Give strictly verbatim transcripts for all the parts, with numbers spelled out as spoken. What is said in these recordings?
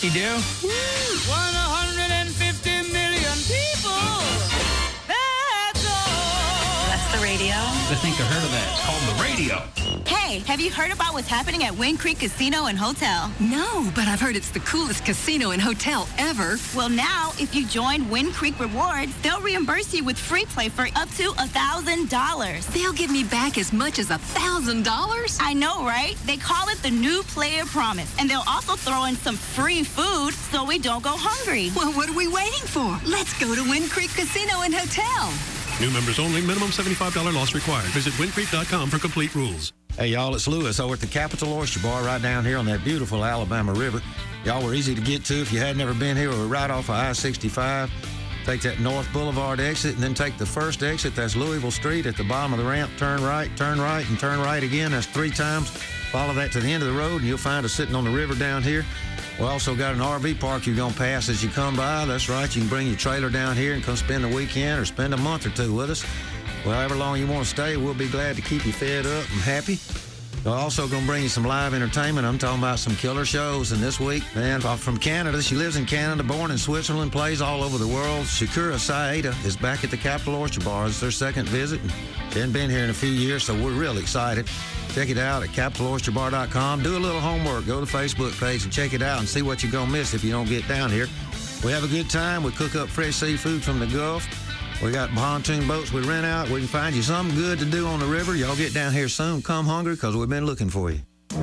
you do? one hundred fifty million people. That's all. That's the radio. I think I heard of that. It's called the radio. Hey, have you heard about what's happening at Wind Creek Casino and Hotel? No, but I've heard it's the coolest casino and hotel ever. Well, now, if you join Wind Creek Rewards, they'll reimburse you with free play for up to one thousand dollars. They'll give me back as much as one thousand dollars? I know, right? They call it the New Player Promise, and they'll also throw in some free food so we don't go hungry. Well, what are we waiting for? Let's go to Wind Creek Casino and Hotel. New members only. Minimum seventy-five dollars loss required. Visit wind creek dot com for complete rules. Hey, y'all, it's Lewis over at the Capitol Oyster Bar right down here on that beautiful Alabama River. Y'all were easy to get to if you had never been here. We're right off of I sixty-five. Take that North Boulevard exit and then take the first exit. That's Louisville Street at the bottom of the ramp. Turn right, turn right, and turn right again. That's three times. Follow that to the end of the road, and you'll find us sitting on the river down here. We also got an R V park you're going to pass as you come by. That's right. You can bring your trailer down here and come spend the weekend or spend a month or two with us. Well, however long you want to stay, we'll be glad to keep you fed up and happy. We're also going to bring you some live entertainment. I'm talking about some killer shows. And this week, man, from Canada, she lives in Canada, born in Switzerland, plays all over the world. Shakura Saeda is back at the Capitol Oyster Bar. It's their second visit. And she hasn't been here in a few years, so we're really excited. Check it out at capitol oyster bar dot com. Do a little homework. Go to the Facebook page and check it out and see what you're going to miss if you don't get down here. We have a good time. We cook up fresh seafood from the Gulf. We got pontoon boats we rent out. We can find you something good to do on the river. Y'all get down here soon. Come hungry because we've been looking for you.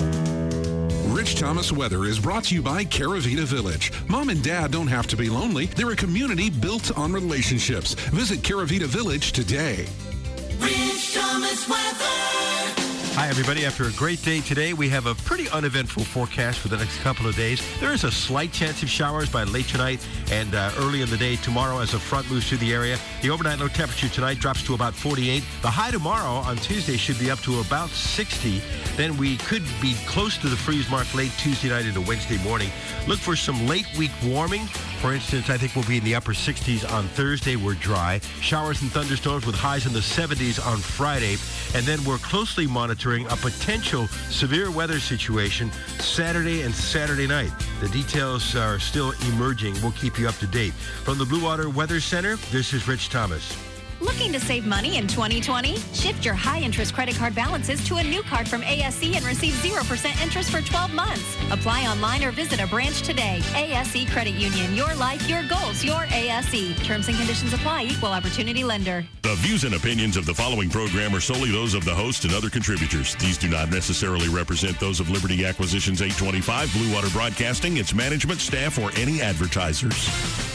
Rich Thomas Weather is brought to you by Caravita Village. Mom and Dad don't have to be lonely. They're a community built on relationships. Visit Caravita Village today. Rich Thomas Weather. Hi, everybody. After a great day today, we have a pretty uneventful forecast for the next couple of days. There is a slight chance of showers by late tonight and uh, early in the day tomorrow as a front moves through the area. The overnight low temperature tonight drops to about forty-eight. The high tomorrow on Tuesday should be up to about sixty. Then we could be close to the freeze mark late Tuesday night into Wednesday morning. Look for some late week warming. For instance, I think we'll be in the upper sixties on Thursday. We're dry. Showers and thunderstorms with highs in the seventies on Friday. And then we're closely monitoring a potential severe weather situation Saturday and Saturday night. The details are still emerging. We'll keep you up to date. From the Blue Water Weather Center, this is Rich Thomas. Looking to save money in twenty twenty? Shift your high-interest credit card balances to a new card from A S E and receive zero percent interest for twelve months. Apply online or visit a branch today. A S E Credit Union. Your life, your goals, your A S E. Terms and conditions apply. Equal opportunity lender. The views and opinions of the following program are solely those of the host and other contributors. These do not necessarily represent those of Liberty Acquisitions eight twenty-five, Blue Water Broadcasting, its management, staff, or any advertisers.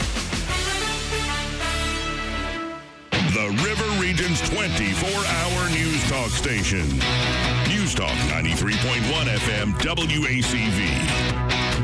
The River Region's twenty-four hour news talk station. News Talk ninety-three point one F M W A C V.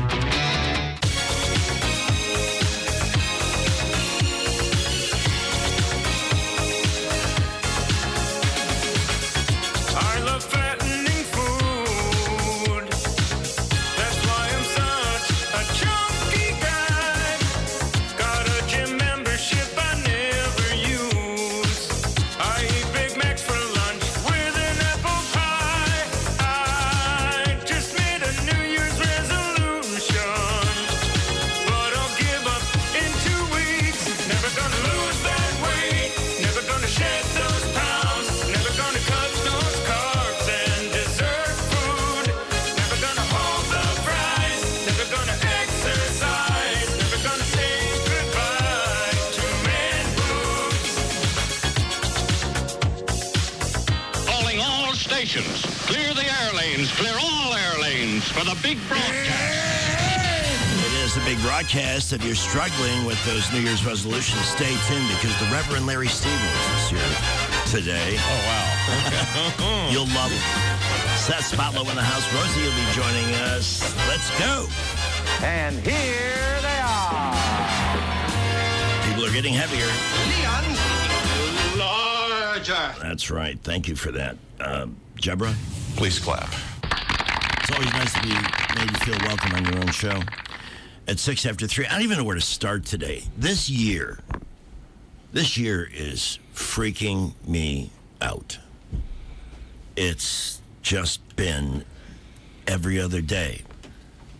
Clear the air lanes. Clear all air lanes for the big broadcast. It is a big broadcast. If you're struggling with those New Year's resolutions, stay tuned because the Reverend Larry Stevens is here today. Oh, wow. You'll love him. Seth Spotlow in the house. Rosie will be joining us. Let's go. And here they are. People are getting heavier. Leon, larger. That's right. Thank you for that. Uh, Jebra? Please clap. It's always nice to be made to feel welcome on your own show. At six after three, I don't even know where to start today. This year, this year is freaking me out. It's just been every other day.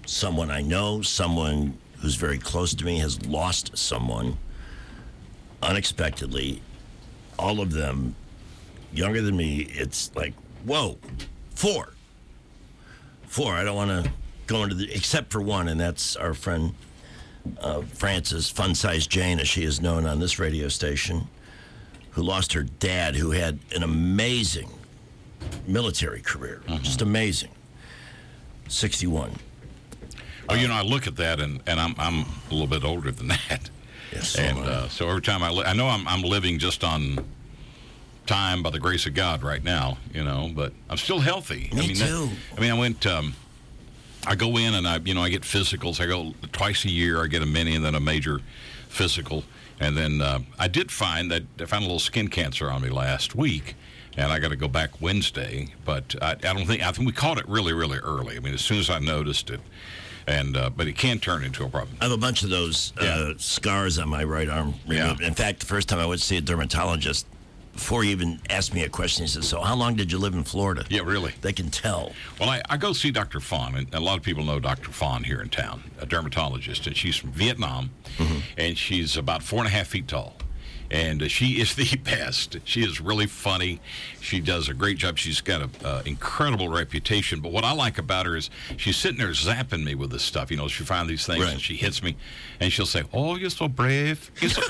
someone I know, someone who's very close to me has lost someone unexpectedly. All of them younger than me. It's like, whoa, four. Four. I don't want to go into the, except for one, and that's our friend uh, Frances, Fun Size Jane, as she is known on this radio station, who lost her dad, who had an amazing military career. Mm-hmm. Just amazing. sixty-one. Well, you know, I look at that, and, and I'm I'm a little bit older than that. Yes, so and uh, so every time I li- I know I'm I'm living just on time by the grace of God right now, you know, but I'm still healthy. Me I mean, too. That, I mean, I went. Um, I go in and I, you know, I get physicals. I go twice a year. I get a mini and then a major physical, and then uh, I did find that I found a little skin cancer on me last week. And I got to go back Wednesday, but I, I don't think I think we caught it really, really early. I mean, as soon as I noticed it, and uh, but it can turn into a problem. I have a bunch of those uh, Yeah. scars on my right arm removed. Yeah. In fact, the first time I went to see a dermatologist, before he even asked me a question, he said, "So, how long did you live in Florida?" Yeah, really. They can tell. Well, I, I go see Doctor Fawn, and a lot of people know Doctor Fawn here in town, a dermatologist, and she's from Vietnam, Mm-hmm. and she's about four and a half feet tall. And uh, she is the best. She is really funny. She does a great job. She's got an uh, incredible reputation. But what I like about her is she's sitting there zapping me with this stuff. You know, she finds these things Right. and she hits me, and she'll say, "Oh, you're so brave. You're so...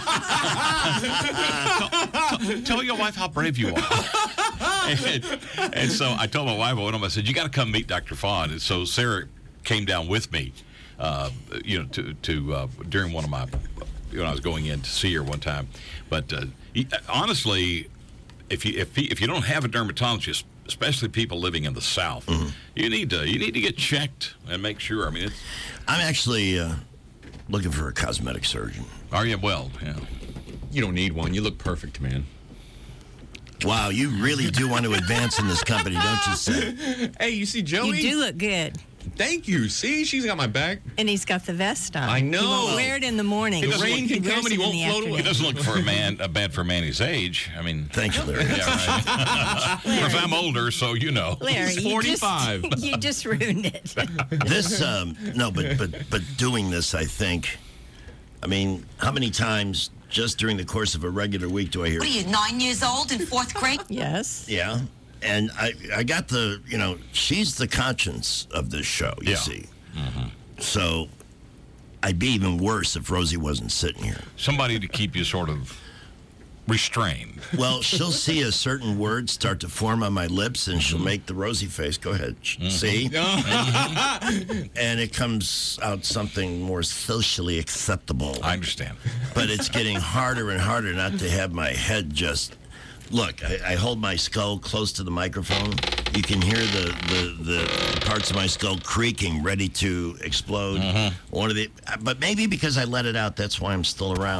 tell, tell, tell your wife how brave you are." and, and so I told my wife, I went home, I said, "You got to come meet Doctor Fawn." And so Sarah came down with me, uh, you know, to to uh, during one of my. When I was going in to see her one time, but uh, he, honestly, if you if he, if you don't have a dermatologist, especially people living in the South, Mm-hmm. you need to you need to get checked and make sure. I mean, it's, I'm actually uh, looking for a cosmetic surgeon. are you well? Yeah. You don't need one. You look perfect, man. Wow, you really do want to advance in this company, don't you, say? Hey, you see Joey? You do look good. Thank you. See, she's got my back. And he's got the vest on. I know. He won't wear it in the morning. The rain He can wears come and it he in won't the float afternoon. away. It doesn't look for a man uh, bad for a man his age. I mean, Thank you, Larry. yeah, right. Of course, I'm older, so you know. Larry, He's you forty-five. just, you just ruined it. This, um, no, but but but doing this, I think. I mean, how many times just during the course of a regular week do I hear? What are you, nine years old in fourth grade? Yes. Yeah, and I I got the you know she's the conscience of this show. You Yeah. see, so I'd be even worse if Rosie wasn't sitting here. Somebody to keep you sort of restrained. Well, she'll see a certain word start to form on my lips, and she'll make the Rosie face. Go ahead, see, and it comes out something more socially acceptable. I understand. But it's getting harder and harder not to have my head just. Look, I, I hold my skull close to the microphone. You can hear the, the, the parts of my skull creaking, ready to explode. One of the, but maybe because I let it out, that's why I'm still around.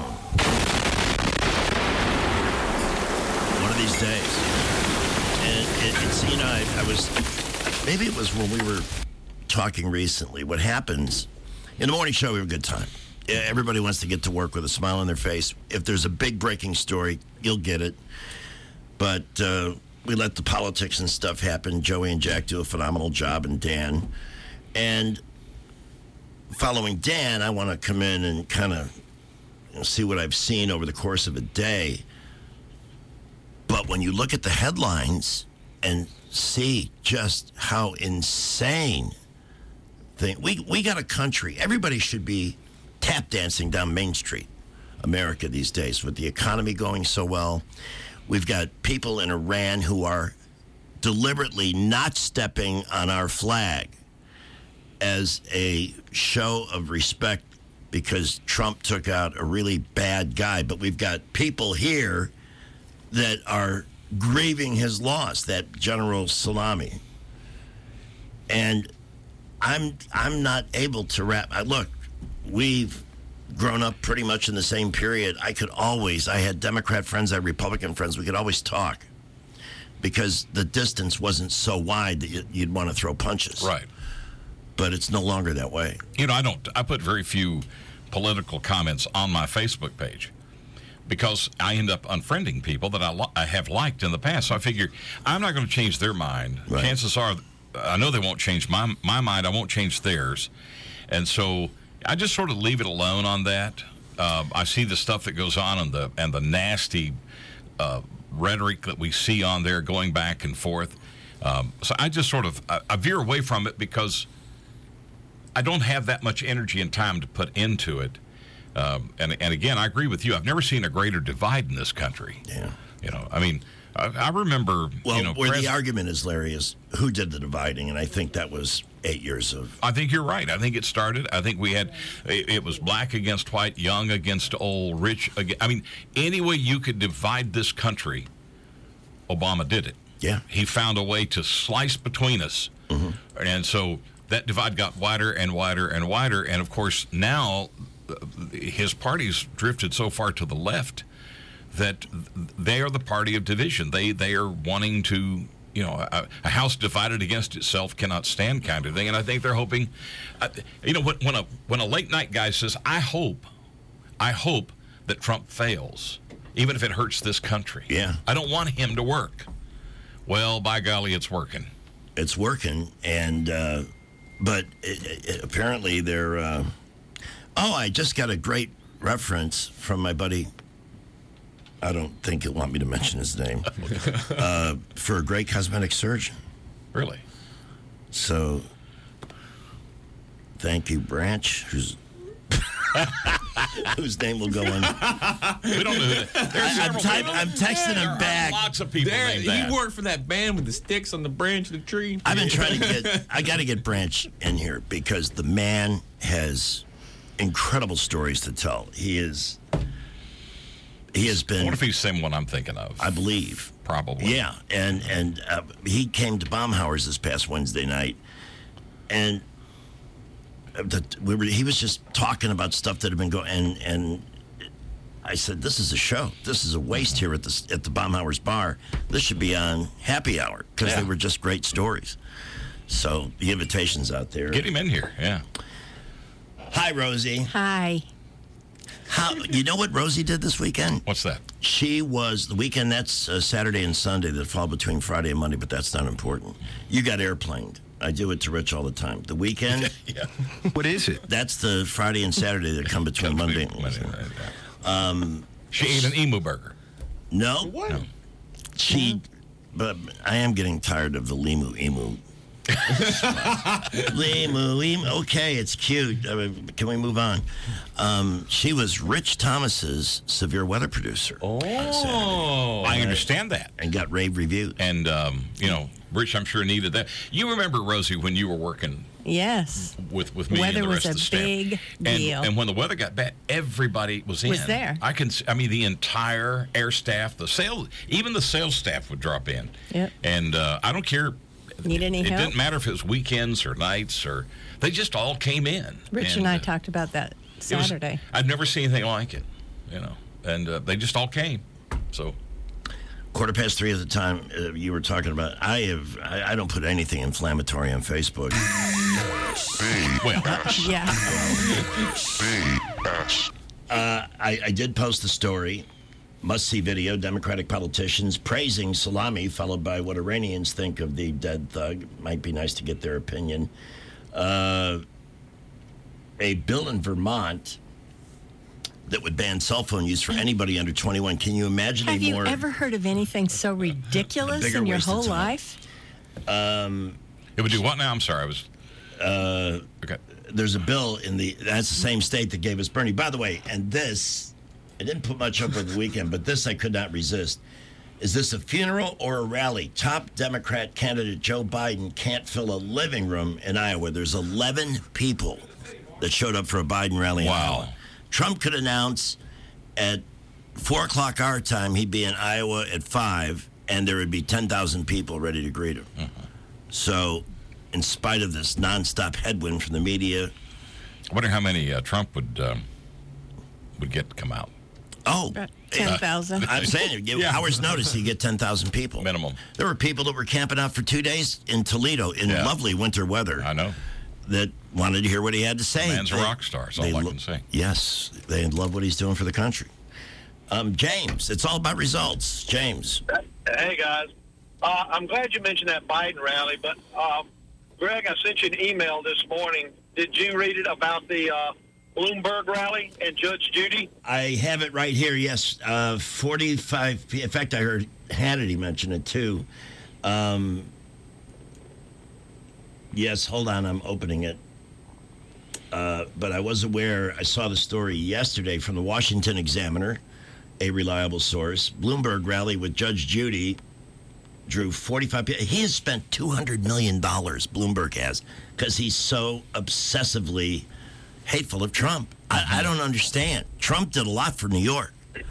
One of these days. And it, it's, you know, I, I was, maybe it was when we were talking recently. What happens, in the morning show, we have a good time. Everybody wants to get to work with a smile on their face. If there's a big breaking story, you'll get it. But uh, we let the politics and stuff happen. Joey and Jack do a phenomenal job, and Dan. And following Dan, I want to come in and kind of you know, see what I've seen over the course of a day. But when you look at the headlines and see just how insane thing, we we got a country. Everybody should be tap dancing down Main Street, America these days, with the economy going so well. We've got people in Iran who are deliberately not stepping on our flag as a show of respect because Trump took out a really bad guy. But we've got people here that are grieving his loss, that General Salami. And I'm I'm not able to wrap. I, look, we've grown up pretty much in the same period. I could always, I had Democrat friends, I had Republican friends. We could always talk because the distance wasn't so wide that you'd want to throw punches. Right. But it's no longer that way. You know, I don't. I put very few political comments on my Facebook page because I end up unfriending people that I, li- I have liked in the past. So I figure I'm not going to change their mind. Right. Chances are I know they won't change my my mind. I won't change theirs, and so I just sort of leave it alone on that. Uh, I see the stuff that goes on and the and the nasty uh, rhetoric that we see on there going back and forth. Um, so I just sort of I, I veer away from it because I don't have that much energy and time to put into it. Um, and and again, I agree with you. I've never seen a greater divide in this country. Yeah. You know, I mean, I, I remember. Well, you know, where pres- the argument is, Larry, is who did the dividing, and I think that was eight years of. I think you're right. I think it started. I think we had it, it was black against white, young against old, rich. Against, I mean, any way you could divide this country, Obama did it. Yeah, he found a way to slice between us, mm-hmm. and so that divide got wider and wider and wider. And of course, now uh, his party's drifted so far to the left that they are the party of division. They they are wanting to, you know, a, a house divided against itself cannot stand kind of thing. And I think they're hoping, uh, you know, when, when a when a late night guy says, I hope, I hope that Trump fails, even if it hurts this country. Yeah. I don't want him to work. Well, by golly, it's working. It's working, and uh, but it, it, apparently they're. Uh, oh, I just got a great reference from my buddy. I don't think he'll want me to mention his name. uh, for a great cosmetic surgeon. Really? So, thank you, Branch, who's whose name will go on. We don't know that. There's I, I'm, several type, people. I'm texting There him are back. Lots of people There, named he that. worked for that band with the sticks on the branch of the tree. I've been trying to get. I got to get Branch in here because the man has incredible stories to tell. He is. He has been. I wonder if he's the same one I'm thinking of. I believe. Probably. Yeah, and and uh, he came to Baumhauer's this past Wednesday night, and the, we were. He was just talking about stuff that had been going, and and I said, "This is a show. This is a waste here at the at the Baumhauer's bar. This should be on Happy Hour because Yeah. they were just great stories." So the invitation's out there. Get him in here. Yeah. Hi, Rosie. Hi. How you know what Rosie did this weekend? What's that? She was the weekend. That's uh, Saturday and Sunday that fall between Friday and Monday, but that's not important. You got airplaned. I do it to Rich all the time. The weekend. Yeah. What is it? That's the Friday and Saturday that come between Monday. and Monday, Wednesday. right, yeah. Um, She ate an emu burger. no, What? No. she. But I am getting tired of the limu emu. limu emu. Okay, it's cute. I mean, can we move on? Um, she was Rich Thomas's severe weather producer. Oh. I understand that. And got rave reviews. And, um, you know, Rich, I'm sure, needed that. You remember, Rosie, when you were working Yes. with, with me Weather and the was rest a of the staff. big and, deal. And when the weather got bad, everybody was in. Was there. I can. s- I mean, the entire air staff, the sales, even the sales staff would drop in. Yep. And uh, I don't care. Need any it help? didn't matter if it was weekends or nights or they just all came in. Rich and, I talked about that it was- Saturday. I've never seen anything like it, you know. And uh, they just all came. So Quarter past three at the time uh, you were talking about. I have. I, I don't put anything inflammatory on Facebook. well, Yeah. Uh, I, I did post the story. Must-see video, Democratic politicians praising Salami, followed by what Iranians think of the dead thug. Might be nice to get their opinion. Uh, a bill in Vermont that would ban cell phone use for anybody under twenty-one. Can you imagine Have a you more... ever heard of anything so ridiculous bigger in your waste of whole time. life? Um, it would do what now? I'm sorry. I was. Uh, okay. There's a bill in the... That's the same state that gave us Bernie. By the way, and this... I didn't put much up over the weekend, but this I could not resist. Is this a funeral or a rally? Top Democrat candidate Joe Biden can't fill a living room in Iowa. There's eleven people that showed up for a Biden rally in Wow. Iowa. Trump could announce at four o'clock our time he'd be in Iowa at five, and there would be ten thousand people ready to greet him. Mm-hmm. So, in spite of this nonstop headwind from the media, I wonder how many uh, Trump would um, would get to come out. oh, ten thousand. I'm saying, you give Yeah. hours notice, you get ten thousand people. Minimum. There were people that were camping out for two days in Toledo in Yeah. lovely winter weather I know. that wanted to hear what he had to say. Man's a They- rock star. That's all they I lo- can say. Yes, they love what he's doing for the country. Um, James, it's all about results. James. Hey, guys. Uh, I'm glad you mentioned that Biden rally, but uh, Greg, I sent you an email this morning. Did you read it about the uh, Bloomberg rally and Judge Judy? I have it right here, yes. Uh, forty-five, in fact, I heard Hannity mention it too. Um, yes, hold on, I'm opening it. Uh, but I was aware, I saw the story yesterday from the Washington Examiner, a reliable source. Bloomberg rally with Judge Judy drew forty-five people. He has spent two hundred million dollars, Bloomberg has, because he's so obsessively hateful of Trump. I, I don't understand. Trump did a lot for New York.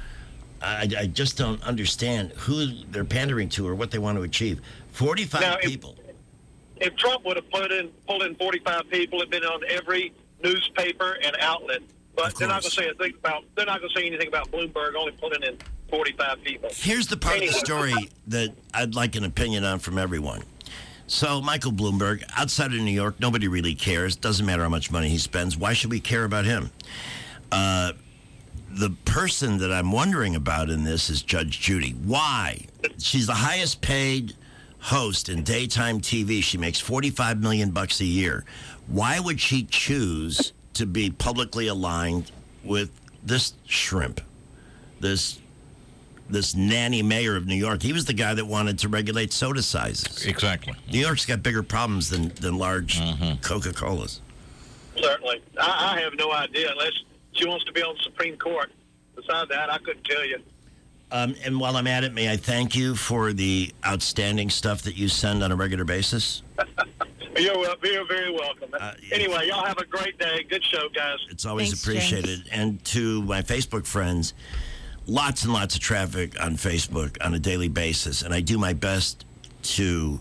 I, I just don't understand who they're pandering to or what they want to achieve. forty-five now, if, people. If Trump would have put in, pulled in forty-five people, it'd been on every newspaper and outlet. But they're not going to say a thing about. They're not going to say anything about Bloomberg only putting in forty-five people. Here's the part anyway. of the story that I'd like an opinion on from everyone. So Michael Bloomberg, outside of New York, nobody really cares. Doesn't matter how much money he spends. Why should we care about him? Uh, the person that I'm wondering about in this is Judge Judy. Why? She's the highest paid host in daytime T V. She makes forty-five million bucks a year. Why would she choose to be publicly aligned with this shrimp, this this nanny mayor of New York? He was the guy that wanted to regulate soda sizes. Exactly. New York's got bigger problems than, than large mm-hmm. Coca-Colas. Certainly. I, I have no idea unless she wants to be on the Supreme Court. Besides that, I couldn't tell you. Um, and while I'm at it, may I thank you for the outstanding stuff that you send on a regular basis? You're, you're very welcome. Uh, anyway, y'all have a great day. Good show, guys. It's always Thanks, appreciated. James. And to my Facebook friends, lots and lots of traffic on Facebook on a daily basis. And I do my best to,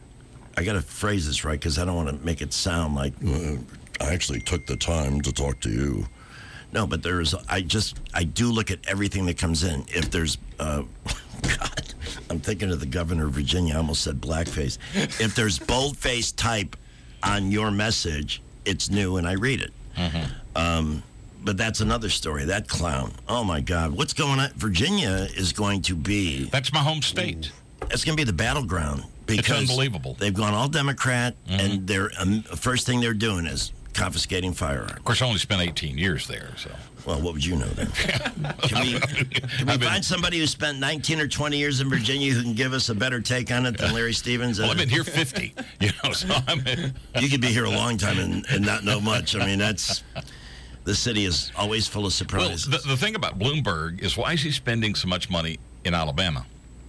I got to phrase this right because I don't want to make it sound like uh, I actually took the time to talk to you. No, but there's, I just, I do look at everything that comes in. If there's, uh, God, I'm thinking of the governor of Virginia. I almost said blackface. If there's boldface type on your message, it's new and I read it. Mm-hmm. Um, but that's another story. That clown. Oh, my God. What's going on? Virginia is going to be. That's my home state. It's going to be the battleground. Because it's unbelievable. They've gone all Democrat, mm-hmm. and they're um, first thing they're doing is confiscating firearms. Of course, I only spent eighteen years there, so. Well, what would you know then? Can we, can we find somebody who spent nineteen or twenty years in Virginia who can give us a better take on it than Larry Stevens? Well, I've been here fifty. You know, so I'm. You could be here a long time and, and not know much. I mean, that's. The city is always full of surprises. Well, the, the thing about Bloomberg is why is he spending so much money in Alabama?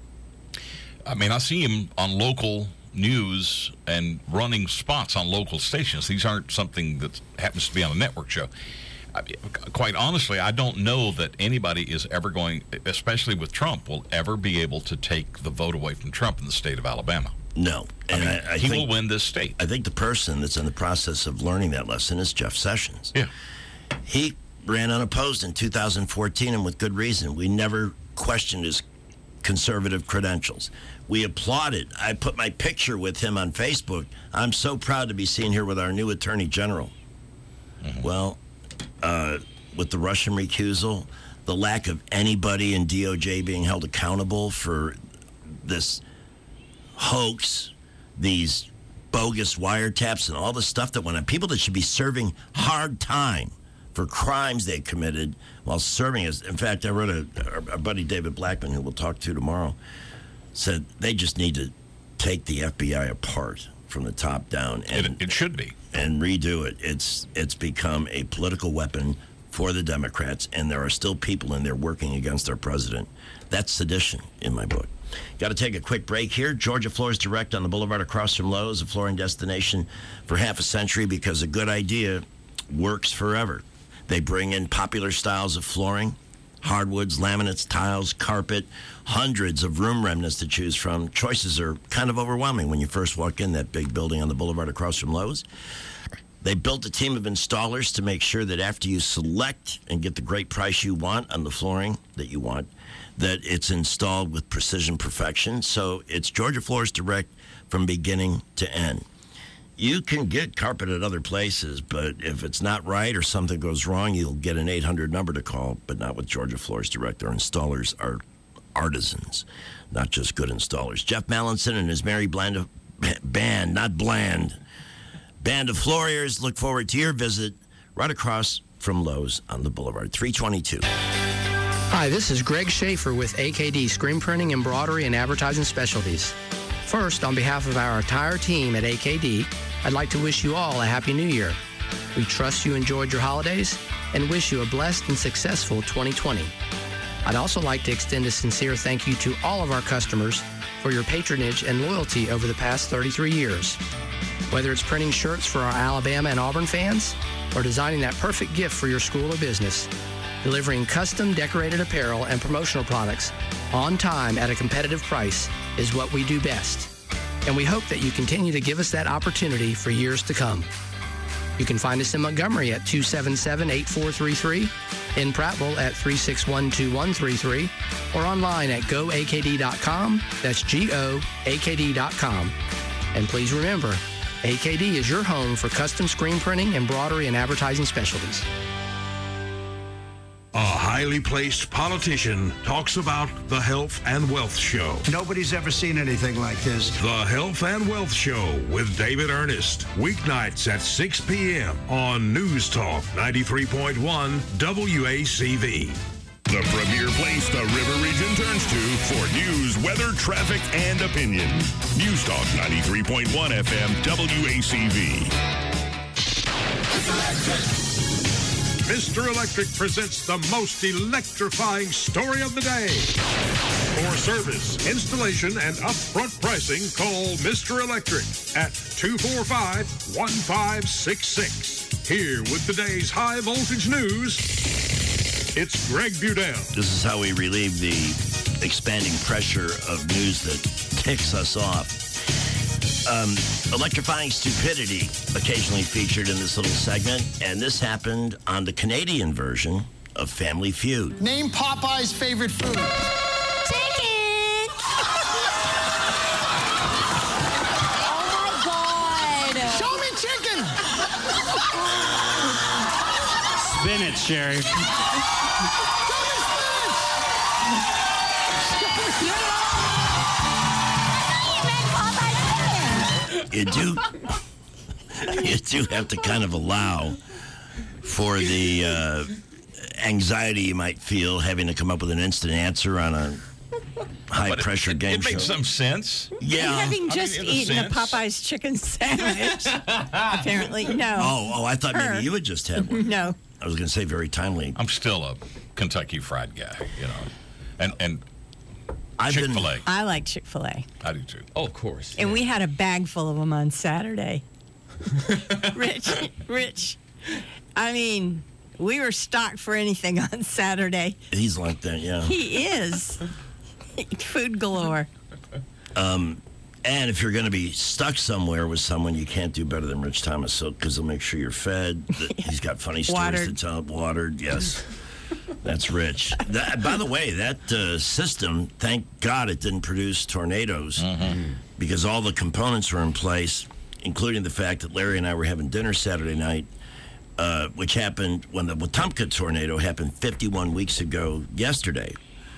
I mean, I see him on local news and running spots on local stations. These aren't something that happens to be on a network show. I mean, quite honestly, I don't know that anybody is ever going, especially with Trump, will ever be able to take the vote away from Trump in the state of Alabama. No. And I mean, I, I he think, will win this state. I think the person that's in the process of learning that lesson is Jeff Sessions. Yeah. He ran unopposed in two thousand fourteen, and with good reason. We never questioned his conservative credentials. We applauded. I put my picture with him on Facebook. I'm so proud to be seen here with our new Attorney General. Mm-hmm. Well, uh, with the Russian recusal, the lack of anybody in D O J being held accountable for this hoax, these bogus wiretaps and all the stuff that went on. People that should be serving hard time for crimes they committed while serving as. In fact, I wrote a, our buddy David Blackman, who we'll talk to tomorrow, said they just need to take the F B I apart from the top down. And it, it should be. And redo it. It's it's become a political weapon for the Democrats, and there are still people in there working against our president. That's sedition in my book. Got to take a quick break here. Georgia Floors Direct on the boulevard across from Lowe's, a flooring destination for half a century because a good idea works forever. They bring in popular styles of flooring, hardwoods, laminates, tiles, carpet, hundreds of room remnants to choose from. Choices are kind of overwhelming when you first walk in that big building on the boulevard across from Lowe's. They built a team of installers to make sure that after you select and get the great price you want on the flooring that you want, that it's installed with precision perfection. So it's Georgia Floors Direct from beginning to end. You can get carpet at other places, but if it's not right or something goes wrong, you'll get an eight hundred number to call, but not with Georgia Floors Direct. Our installers are artisans, not just good installers. Jeff Mallinson and his merry band of, band, not bland. Band of Floriers. Look forward to your visit right across from Lowe's on the Boulevard. three twenty-two. Hi, this is Greg Schaefer with A K D Screen Printing, Embroidery, and Advertising Specialties. First, on behalf of our entire team at A K D, I'd like to wish you all a Happy New Year. We trust you enjoyed your holidays and wish you a blessed and successful twenty twenty. I'd also like to extend a sincere thank you to all of our customers for your patronage and loyalty over the past thirty-three years. Whether it's printing shirts for our Alabama and Auburn fans or designing that perfect gift for your school or business, delivering custom decorated apparel and promotional products on time at a competitive price is what we do best. And we hope that you continue to give us that opportunity for years to come. You can find us in Montgomery at two seven seven, eight four three three, in Prattville at three six one, two one three three, or online at go A K D dot com. That's G O A K D dot com. And please remember, A K D is your home for custom screen printing, embroidery, and advertising specialties. A highly placed politician talks about the Health and Wealth Show. Nobody's ever seen anything like this. The Health and Wealth Show with David Ernest. Weeknights at six p.m. on News Talk ninety-three point one W A C V. The premier place the River Region turns to for news, weather, traffic, and opinion. News Talk ninety-three point one F M W A C V. Mister Electric presents the most electrifying story of the day. For service, installation, and upfront pricing, call Mister Electric at two four five, one five six six. Here with today's high voltage news, it's Greg Budell. This is how we relieve the expanding pressure of news that ticks us off. Um, electrifying stupidity occasionally featured in this little segment, and this happened on the Canadian version of Family Feud. Name Popeye's favorite food. Chicken! Oh my God! Show me chicken! Spinach, Sherry. You do, you do have to kind of allow for the uh, anxiety you might feel having to come up with an instant answer on a high-pressure it, game it show. It makes some sense. Yeah. And having I just mean, in a eaten a sense. Popeye's chicken sandwich, apparently. No. Oh, oh, I thought Her. maybe you had just had one. No. I was going to say very timely. I'm still a Kentucky Fried guy, you know, and and I've been- Chick-fil-A. I like Chick-fil-A. I do too. Oh, of course. And we had a bag full of them on Saturday. Rich, Rich. I mean, we were stocked for anything on Saturday. He's like that, yeah. He is. Food galore. Um, and if you're going to be stuck somewhere with someone, you can't do better than Rich Thomas, so because he'll make sure you're fed. That He's got funny stories Watered. to tell. Watered, yes. That's Rich. That, by the way, that uh, system, thank God it didn't produce tornadoes Mm-hmm. because all the components were in place, including the fact that Larry and I were having dinner Saturday night, uh, which happened when the Wetumpka tornado happened fifty-one weeks ago yesterday.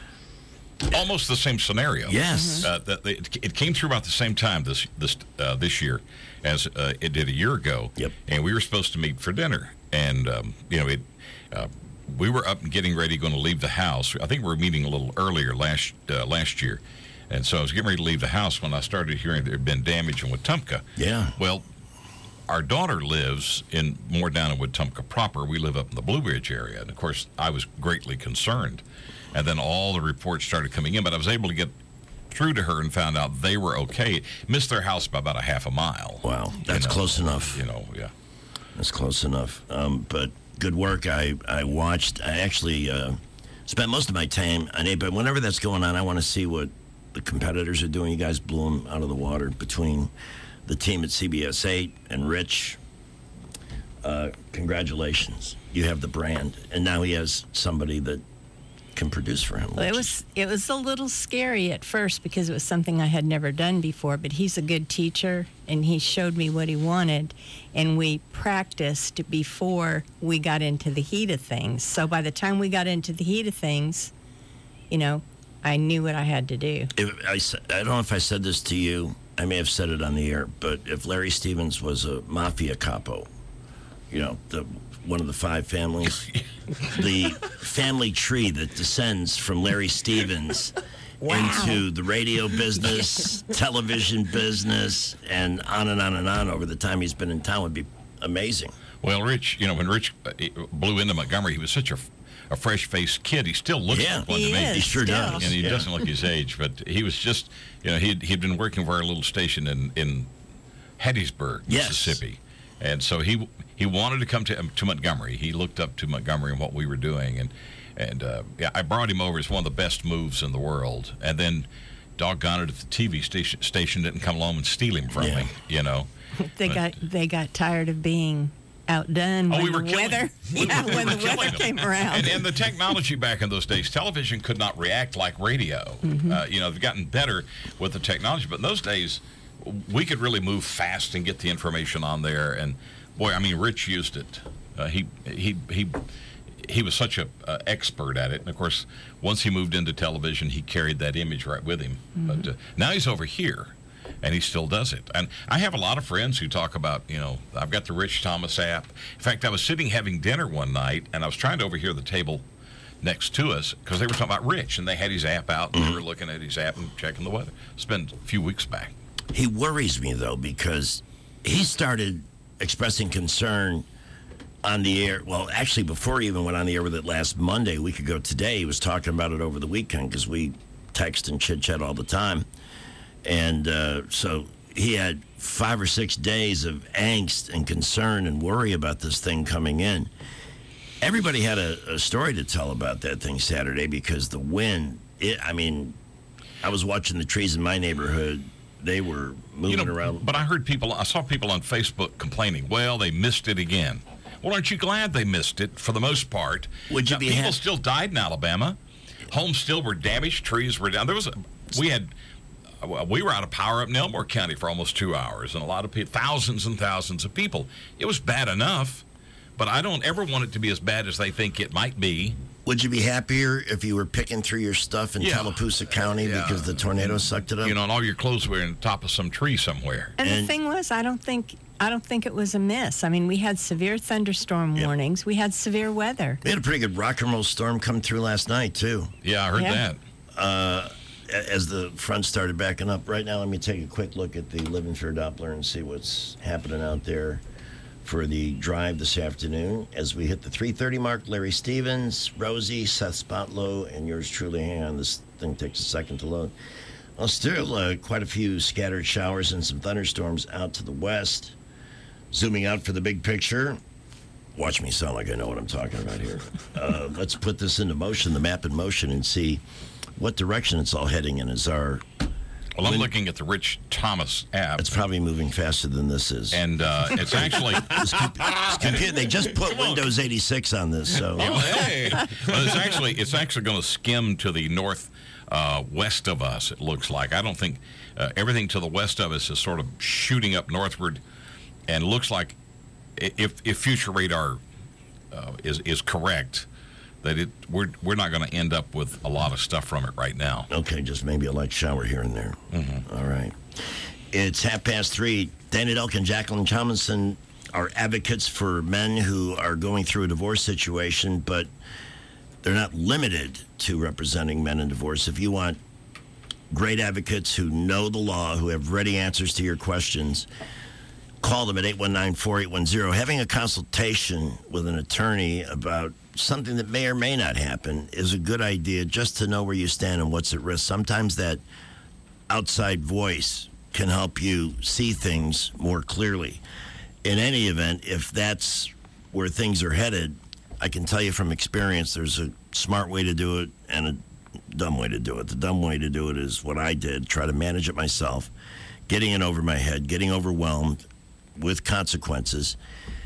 Almost the same scenario. Yes. Uh, that it, it came through about the same time this this uh, this year as uh, it did a year ago. Yep. And we were supposed to meet for dinner, and um, you know it. Uh, we were up and getting ready, going to leave the house. I think we were meeting a little earlier last uh, last year, and so I was getting ready to leave the house when I started hearing there had been damage in Wetumpka. Yeah. Well, our daughter lives in more down in Wetumpka proper. We live up in the Blue Ridge area, and of course, I was greatly concerned. And then all the reports started coming in, but I was able to get through to her and found out they were okay. Missed their house by about a half a mile. Wow, that's You know, close enough. You know, yeah. That's close enough. Um, but good work. I, I watched, I actually uh, spent most of my time on it, but whenever that's going on, I want to see what the competitors are doing. You guys blew them out of the water between the team at C B S eight and Rich. Uh, congratulations. You have the brand. And now he has somebody that can produce for him. Well, it was it was a little scary at first because it was something I had never done before, but he's a good teacher and he showed me what he wanted, and we practiced before we got into the heat of things. So by the time we got into the heat of things, you know, I knew what I had to do. If I, sa- I don't know if I said this to you I may have said it on the air, but if Larry Stevens was a mafia capo, you know, the one of the five families, the family tree that descends from Larry Stevens wow. into the radio business, television business, and on and on and on over the time he's been in town would be amazing. Well, Rich, you know, when Rich blew into Montgomery, he was such a, a fresh-faced kid. He still looks yeah, like one he to me. Is, he sure still. does. And he yeah. doesn't look his age, but he was just, you know, he'd, he'd been working for our little station in, in Hattiesburg, yes. Mississippi. And so he he wanted to come to to Montgomery. He looked up to Montgomery and what we were doing. And, and uh, yeah, I brought him over as one of the best moves in the world. And then, doggone it, if the T V station, station didn't come along and steal him from yeah. me, you know. They but, got they got tired of being outdone oh, when we were the killing, weather we yeah, were, we when were the weather them. came around. And, and the technology back in those days, television could not react like radio. Mm-hmm. Uh, you know, they've gotten better with the technology, but in those days, we could really move fast and get the information on there. And boy, I mean, Rich used it. Uh, he he he he was such a uh, expert at it. And of course, once he moved into television, he carried that image right with him. Mm-hmm. But uh, now he's over here. And he still does it. And I have a lot of friends who talk about, you know, I've got the Rich Thomas app. In fact, I was sitting having dinner one night, and I was trying to overhear the table next to us because they were talking about Rich, and they had his app out, and mm-hmm. we were looking at his app and checking the weather. It's been a few weeks back. He worries me, though, because he started expressing concern on the air. Well, actually, before he even went on the air with it last Monday, a week ago today, he was talking about it over the weekend because we text and chit-chat all the time. And uh, so he had five or six days of angst and concern and worry about this thing coming in. Everybody had a, a story to tell about that thing Saturday because the wind, it, I mean, I was watching the trees in my neighborhood. They were moving you know, around. But I heard people, I saw people on Facebook complaining, well, they missed it again. Well, aren't you glad they missed it for the most part? Would you now, be people ha- still died in Alabama. Homes still were damaged. Trees were down. There was a, we had... We were out of power up in Elmore County for almost two hours, and a lot of people, thousands and thousands of people. It was bad enough, but I don't ever want it to be as bad as they think it might be. Would you be happier if you were picking through your stuff in yeah. Tallapoosa County yeah. because the tornado sucked it up? You know, and all your clothes were on top of some tree somewhere. And, and the thing was, I don't think I don't think it was a miss. I mean, we had severe thunderstorm yeah. warnings. We had severe weather. We had a pretty good rock and roll storm come through last night, too. Yeah, I heard yeah. that. Uh... As the front started backing up. Right now, let me take a quick look at the Living Fair Doppler and see what's happening out there for the drive this afternoon. As we hit the three thirty mark, Larry Stevens, Rosie, Seth Spotlow, and yours truly. Hang on, this thing takes a second to load. Well, still uh, quite a few scattered showers and some thunderstorms out to the west. Zooming out for the big picture. Watch me sound like I know what I'm talking about here. Uh, let's put this into motion, the map in motion, and see what direction it's all heading in. Is our well, I'm wind- looking at the Rich Thomas app. It's probably moving faster than this is, and uh, it's actually this comp- this computer, they just put Windows eighty-six on this. So, oh, hey, well, it's actually it's actually going to skim to the north uh, west of us. It looks like. I don't think uh, everything to the west of us is sort of shooting up northward, and looks like if if future radar uh, is is correct, that it we're we're not going to end up with a lot of stuff from it right now. Okay, just maybe a light shower here and there. Mm-hmm. All right. It's half past three. Dana Delk and Jacqueline Tomlinson are advocates for men who are going through a divorce situation, but they're not limited to representing men in divorce. If you want great advocates who know the law, who have ready answers to your questions, call them at eight one nine, four eight one zero. Having a consultation with an attorney about something that may or may not happen is a good idea, just to know where you stand and what's at risk. Sometimes that outside voice can help you see things more clearly. In any event, if that's where things are headed, I can tell you from experience there's a smart way to do it and a dumb way to do it. The dumb way to do it is what I did, try to manage it myself, getting in over my head, getting overwhelmed with consequences.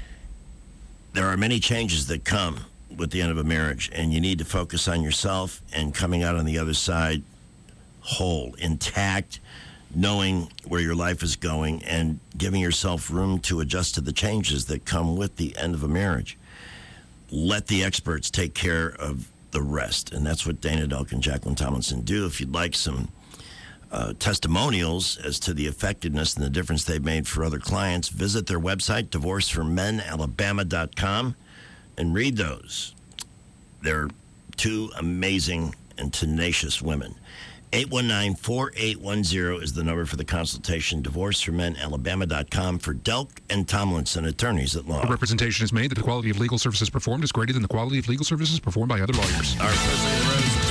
There are many changes that come with the end of a marriage, and you need to focus on yourself and coming out on the other side whole, intact, knowing where your life is going and giving yourself room to adjust to the changes that come with the end of a marriage. Let the experts take care of the rest, and that's what Dana Delk and Jacqueline Tomlinson do. If you'd like some uh, testimonials as to the effectiveness and the difference they've made for other clients, visit their website, divorce for men alabama dot com, and read those. They're two amazing and tenacious women. eight one nine, four eight one zero is the number for the consultation. divorce for men alabama dot com for Delk and Tomlinson, attorneys at law. A representation is made that the quality of legal services performed is greater than the quality of legal services performed by other lawyers. Our President Rose,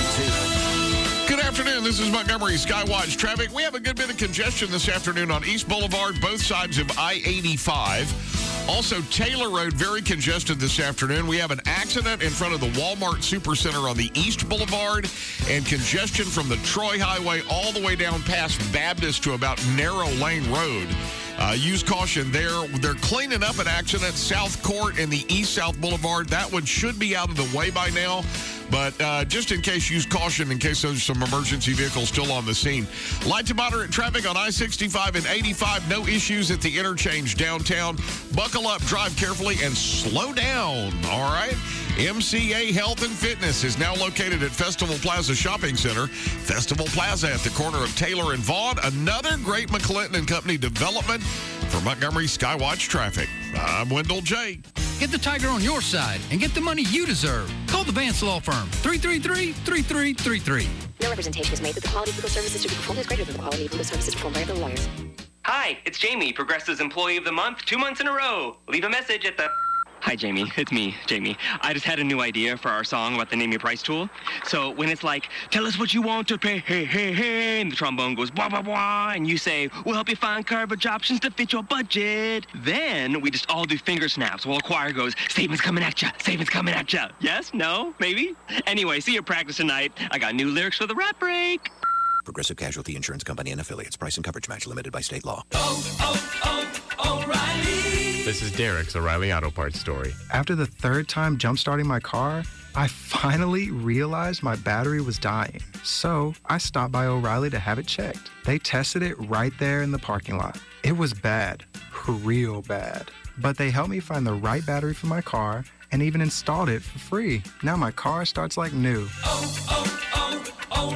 Good afternoon. This is Montgomery Skywatch traffic. We have a good bit of congestion this afternoon on East Boulevard, both sides of I eighty-five. Also, Taylor Road, very congested this afternoon. We have an accident in front of the Walmart Supercenter on the East Boulevard and congestion from the Troy Highway all the way down past Baptist to about Narrow Lane Road. Uh, use caution there. They're cleaning up an accident, South Court and the East South Boulevard. That one should be out of the way by now. But uh, just in case, use caution in case there's some emergency vehicles still on the scene. Light to moderate traffic on I sixty-five and eighty-five. No issues at the interchange downtown. Buckle up, drive carefully, and slow down, all right? M C A Health and Fitness is now located at Festival Plaza Shopping Center. Festival Plaza at the corner of Taylor and Vaughn. Another great McClinton and Company development for Montgomery Skywatch traffic. I'm Wendell J. Get the Tiger on your side and get the money you deserve. Call the Vance Law Firm, three three three, three three three three. No representation is made that the quality of legal services to be performed is greater than the quality of legal services performed by other lawyers. Hi, it's Jamie, Progressive's Employee of the Month, two months in a row. Leave a message at the... Hi, Jamie. It's me, Jamie. I just had a new idea for our song about the Name Your Price tool. So when it's like, tell us what you want to pay, hey, hey, hey, and the trombone goes, blah, blah, blah, and you say, we'll help you find coverage options to fit your budget. Then we just all do finger snaps while a choir goes, savings coming at ya, savings coming at ya. Yes? No? Maybe? Anyway, see you at practice tonight. I got new lyrics for the rap break. Progressive Casualty Insurance Company and Affiliates. Price and coverage match limited by state law. Oh, oh, oh, O'Reilly. This is Derek's O'Reilly Auto Parts story. After the third time jump-starting my car, I finally realized my battery was dying. So I stopped by O'Reilly to have it checked. They tested it right there in the parking lot. It was bad, real bad. But they helped me find the right battery for my car and even installed it for free. Now my car starts like new. Oh, oh, oh,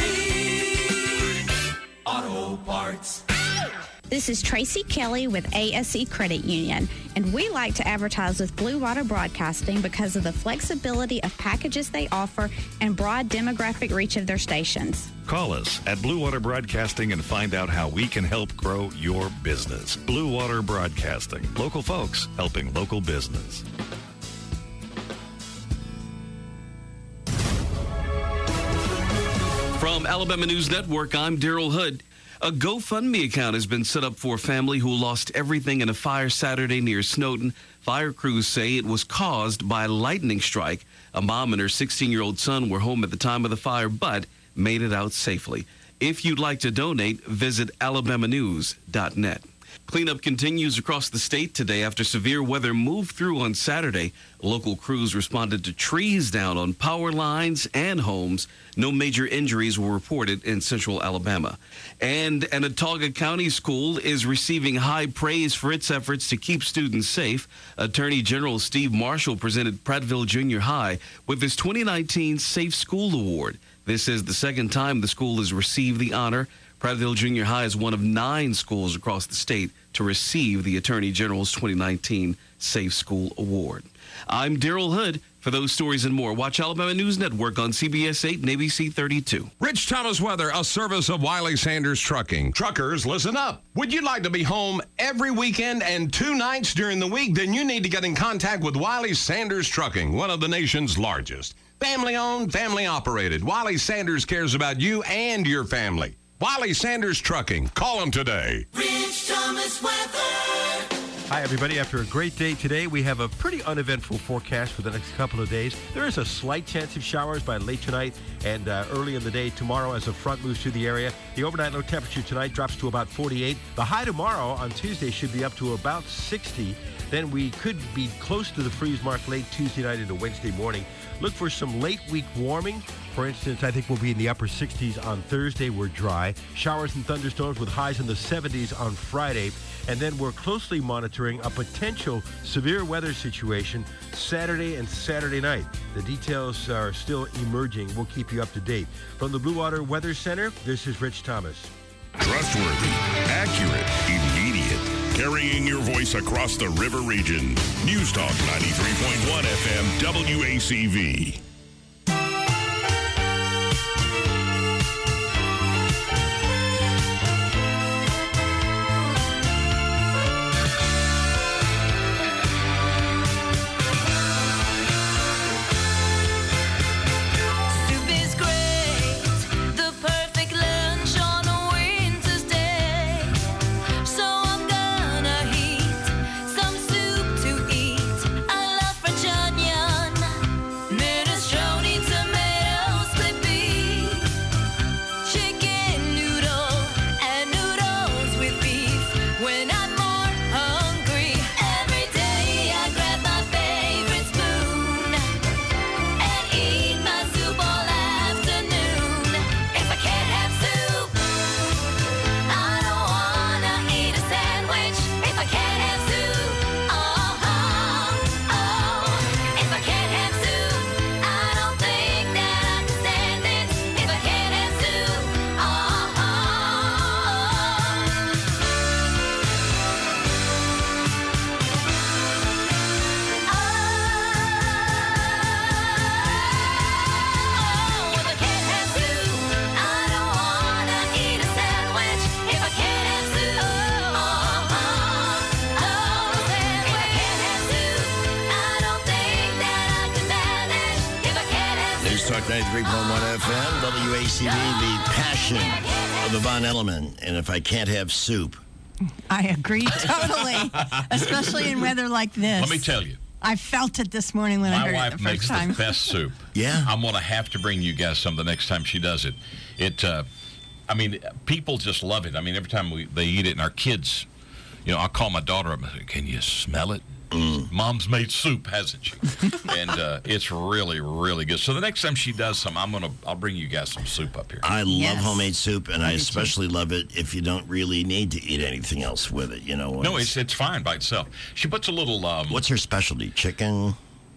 O'Reilly Auto Parts. This is Tracy Kelly with A S E Credit Union, and we like to advertise with Blue Water Broadcasting because of the flexibility of packages they offer and broad demographic reach of their stations. Call us at Blue Water Broadcasting and find out how we can help grow your business. Blue Water Broadcasting. Local folks helping local business. From Alabama News Network, I'm Daryl Hood. A GoFundMe account has been set up for a family who lost everything in a fire Saturday near Snowden. Fire crews say it was caused by a lightning strike. A mom and her sixteen-year-old son were home at the time of the fire, but made it out safely. If you'd like to donate, visit alabama news dot net. Cleanup continues across the state today after severe weather moved through on Saturday. Local crews responded to trees down on power lines and homes. No major injuries were reported in central Alabama. And an Autauga County school is receiving high praise for its efforts to keep students safe. Attorney General Steve Marshall presented Prattville Junior High with his twenty nineteen Safe School Award. This is the second time the school has received the honor. Prattville Junior High is one of nine schools across the state to receive the Attorney General's twenty nineteen Safe School Award. I'm Daryl Hood. For those stories and more, watch Alabama News Network on C B S eight and A B C thirty-two. Rich Thomas Weather, a service of Wiley Sanders Trucking. Truckers, listen up. Would you like to be home every weekend and two nights during the week? Then you need to get in contact with Wiley Sanders Trucking, one of the nation's largest. Family owned, family operated. Wiley Sanders cares about you and your family. Wiley Sanders Trucking. Call them today. Rich Thomas Weather. Hi, everybody. After a great day today, we have a pretty uneventful forecast for the next couple of days. There is a slight chance of showers by late tonight and uh, early in the day tomorrow as a front moves through the area. The overnight low temperature tonight drops to about forty-eight. The high tomorrow on Tuesday should be up to about sixty. Then we could be close to the freeze mark late Tuesday night into Wednesday morning. Look for some late week warming For instance, I think we'll be in the upper sixties on Thursday. We're dry. Showers and thunderstorms with highs in the seventies on Friday. And then we're closely monitoring a potential severe weather situation Saturday and Saturday night. The details are still emerging. We'll keep you up to date. From the Blue Water Weather Center, this is Rich Thomas. Trustworthy, accurate, immediate. Carrying your voice across the river region. News Talk ninety-three point one F M W A C V. ninety-three point one F M, W A C V, the passion of Yvonne Elliman. And if I can't have soup. I agree totally, especially in weather like this. Let me tell you. I felt it this morning when I My heard wife it the makes first time. the best soup. Yeah. I'm going to have to bring you guys some the next time she does it. It, uh, I mean, people just love it. I mean, every time we, they eat it, and our kids, you know, I'll call my daughter up and say, can you smell it? Mm. Mom's made soup, hasn't she? And uh, it's really, really good. So the next time she does some, I'm gonna, I'll bring you guys some soup up here. I love yes. homemade soup, and I, I especially too. love it if you don't really need to eat anything else with it. You know. No, it's it's fine by itself. She puts a little. Um, What's her specialty? Chicken.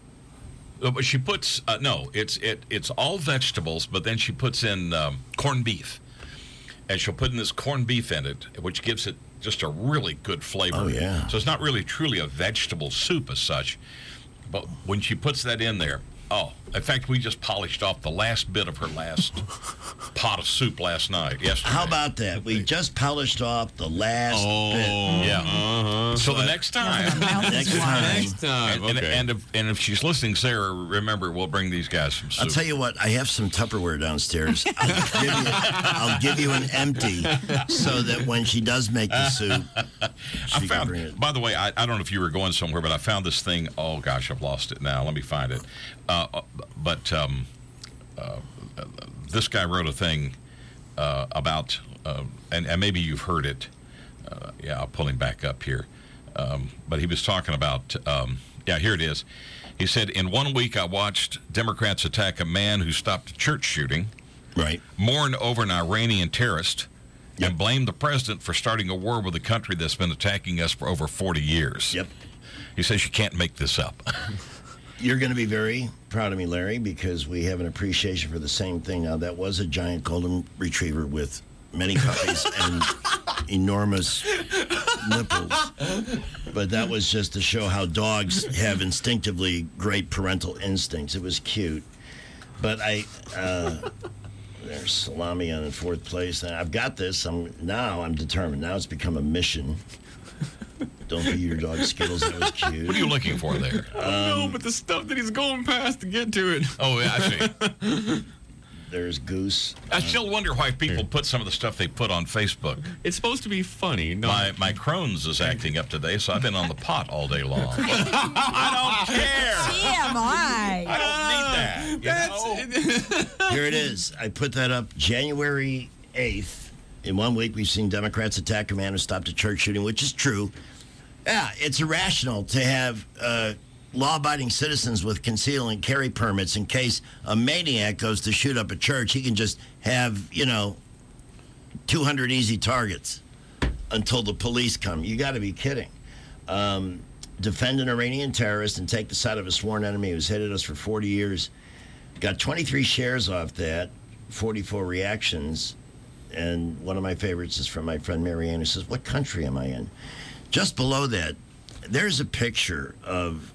Uh, but she puts uh, no, it's it it's all vegetables, but then she puts in um, corned beef, and she'll put in this corned beef in it, which gives it just a really good flavor. Oh, yeah. So it's not really truly a vegetable soup as such, but when she puts that in there, oh, in fact, we just polished off the last bit of her last pot of soup last night, yesterday. How about that? We just polished off the last oh, bit. Yeah. Uh-huh. So, so the next time. next time. Next time, and, okay. and, and, if, and if she's listening, Sarah, remember, we'll bring these guys some soup. I'll tell you what, I have some Tupperware downstairs. I'll give you, I'll give you an empty so that when she does make the soup, she I can found, bring it. By the way, I, I don't know if you were going somewhere, but I found this thing. Oh, gosh, I've lost it now. Let me find it. Uh, but um, uh, this guy wrote a thing uh, about, uh, and, and maybe you've heard it. Uh, yeah, I'll pull him back up here. Um, but he was talking about, um, yeah, here it is. He said, in one week I watched Democrats attack a man who stopped a church shooting, right? mourn over an Iranian terrorist, yep. and blame the president for starting a war with a country that's been attacking us for over forty years. Yep. He says you can't make this up. You're going to be very proud of me, Larry, because we have an appreciation for the same thing. Now, that was a giant golden retriever with many puppies and enormous nipples. But that was just to show how dogs have instinctively great parental instincts. It was cute. But I, uh, there's Salami on fourth place. I've got this. I'm now I'm determined. Now it's become a mission. Don't feed your dog Skittles. That was cute. What are you looking for there? I don't know, but the stuff that he's going past to get to it. Oh, yeah, I see. There's Goose. I still wonder why people put some of the stuff they put on Facebook. It's supposed to be funny. No. My my Crohn's is acting up today, so I've been on the pot all day long. I don't care. T M I. I don't need that. You know? Here it is. I put that up January eighth. In one week, we've seen Democrats attack a man who stopped a church shooting, which is true. Yeah, it's irrational to have uh, law-abiding citizens with conceal and carry permits in case a maniac goes to shoot up a church. He can just have, you know, two hundred easy targets until the police come. You got to be kidding. Um, defend an Iranian terrorist and take the side of a sworn enemy who's hated us for forty years. Got twenty-three shares off that, forty-four reactions. And one of my favorites is from my friend Marianne, who says, what country am I in? Just below that, there's a picture of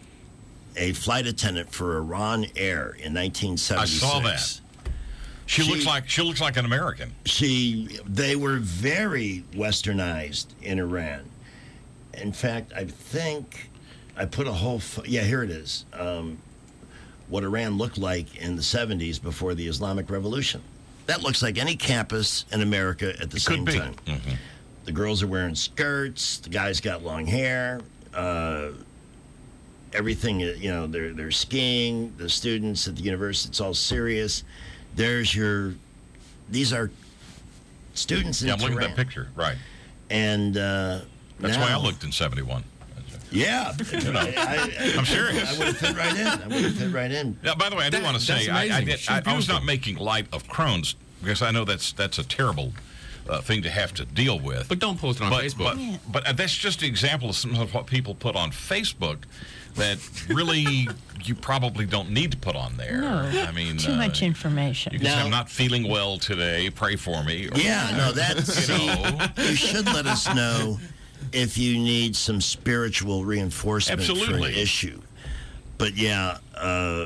a flight attendant for Iran Air in nineteen seventy-six. I saw that. She, she looks like she looks like an American. She, they were very westernized in Iran. In fact, I think I put a whole. Yeah, here it is. Um, what Iran looked like in the seventies before the Islamic Revolution. That looks like any campus in America at the It same could be. time. Mhm. The girls are wearing skirts. The guys got long hair. Uh, everything, you know, they're they're skiing. The students at the university, it's all serious. There's your. These are students in Yeah, I'm looking at Tehran. that picture. Right. And uh, That's now, why I looked in seventy-one. Yeah, You know, I, I, I'm serious. I would have fit right in. I would have fit right in. Yeah, by the way, I do That- want to that's say I, I, amazing. did, She's I, I was beautiful. not making light of Crohn's because I know that's that's a terrible uh, thing to have to deal with. But don't post it on but, Facebook. But, but uh, that's just an example of some of what people put on Facebook that really you probably don't need to put on there. No, I mean, too uh, much information. You can say, I'm not feeling well today. Pray for me. Or, Yeah, no, that's you see, know. you should let us know if you need some spiritual reinforcement for Absolutely. an issue. But yeah, uh,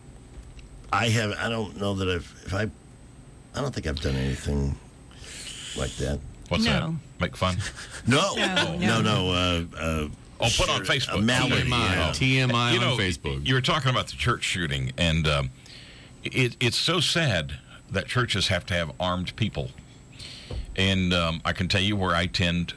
I have. I don't know that I've. If I, I don't think I've done anything like that. What's No. that? Make fun? No, No, no, no. no. uh, uh, Oh, put on sure, Facebook. A malady. T M I. yeah. T M I you know, on Facebook. You were talking about the church shooting, and um, it, it's so sad that churches have to have armed people. And um, I can tell you where I tend,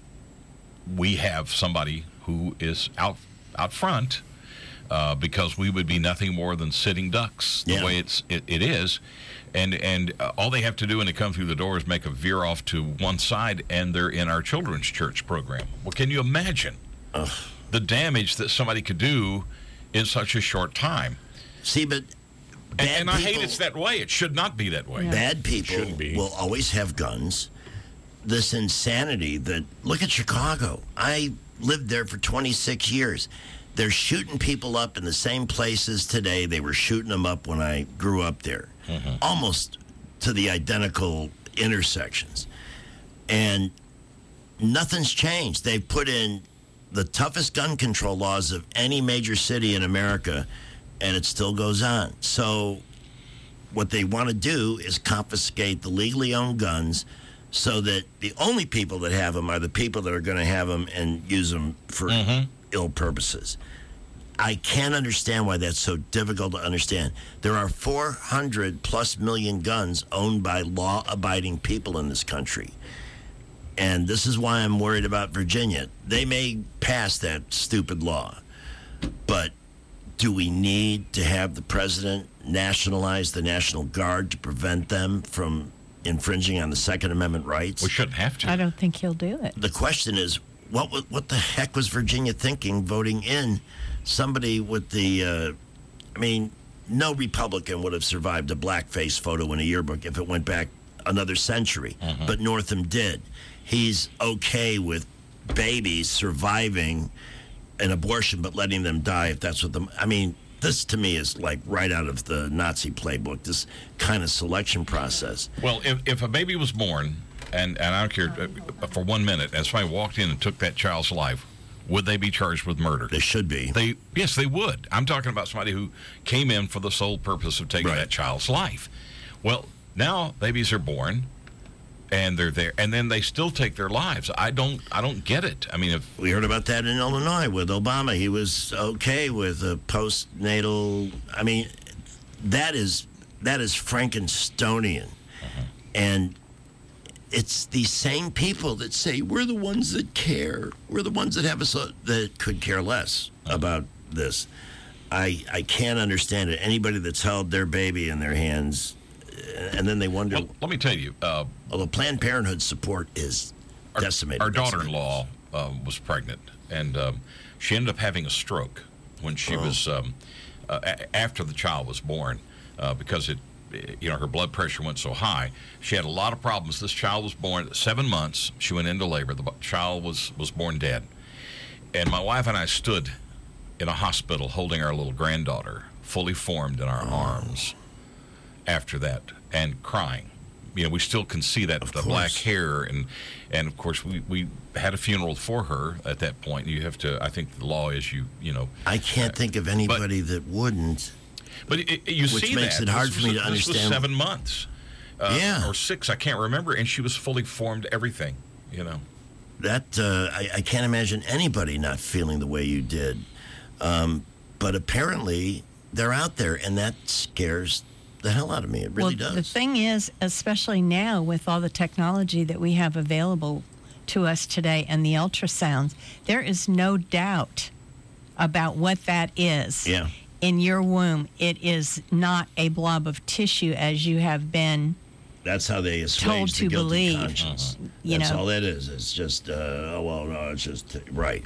we have somebody who is out out front uh, because we would be nothing more than sitting ducks the Yeah. way it's it, it is. And and uh, all they have to do when they come through the door is make a veer off to one side, and they're in our children's church program. Well, can you imagine Ugh. the damage that somebody could do in such a short time? See, but And, bad and I hate people- it's that way. It should not be that way. Bad people Shouldn't be. will always have guns. This insanity that, look at Chicago. I lived there for twenty-six years. They're shooting people up in the same places today. They were shooting them up when I grew up there, Mm-hmm. almost to the identical intersections. And nothing's changed. They've put in the toughest gun control laws of any major city in America, and it still goes on. So what they want to do is confiscate the legally owned guns so that the only people that have them are the people that are going to have them and use them for ill purposes. I can't understand why that's so difficult to understand. There are four hundred plus million guns owned by law-abiding people in this country. And this is why I'm worried about Virginia. They may pass that stupid law, but do we need to have the president nationalize the National Guard to prevent them from infringing on the Second Amendment rights? We shouldn't have to. I don't think he'll do it. The question is, what wa- what the heck was Virginia thinking voting in somebody with the, uh, I mean, no Republican would have survived a blackface photo in a yearbook if it went back another century, but Northam did. He's okay with babies surviving an abortion but letting them die if that's what the, I mean, this to me is like right out of the Nazi playbook, this kind of selection process. Well, if, if a baby was born, and, and I don't care, uh, for one minute, as somebody walked in and took that child's life, would they be charged with murder? They should be. They Yes, they would. I'm talking about somebody who came in for the sole purpose of taking Right. that child's life. Well, now babies are born, and they're there, and then they still take their lives. I don't, I don't get it. I mean, if We heard about that in Illinois with Obama. He was okay with a postnatal. I mean, that is that is Frankensteinian, and it's these same people that say we're the ones that care. We're the ones that have us uh, that could care less about this. I I can't understand it. Anybody that's held their baby in their hands, uh, and then they wonder. well, let me tell you, uh, although Planned Parenthood support is decimated. our decimated. daughter-in-law uh, was pregnant, and um, she ended up having a stroke. when she Oh. was um, uh, a- after the child was born uh, because it, you know, her blood pressure went so high. She had a lot of problems. This child was born at seven months. She went into labor. The child was was born dead, and my wife and I stood in a hospital holding our little granddaughter, fully formed in our arms, after that, and crying. You know, we still can see that the black hair, and and of course we, we had a funeral for her at that point. You have to, I think the law is you you know. I can't think of anybody that wouldn't. But it, it- you Which see makes that. it hard This for me was- to this was understand. seven months, uh, Yeah. or six, I can't remember, and she was fully formed. Everything, you know. That uh, I, I can't imagine anybody not feeling the way you did. Um, but apparently they're out there, and that scares the hell out of me. It really well, does. The thing is, especially now with all the technology that we have available to us today and the ultrasounds, there is no doubt about what that is. Yeah. In your womb, it is not a blob of tissue as you have been That's how they assuage told the to guilty believe. conscience. You That's know. all that is. It's just, uh, oh, well, no, it's just, right.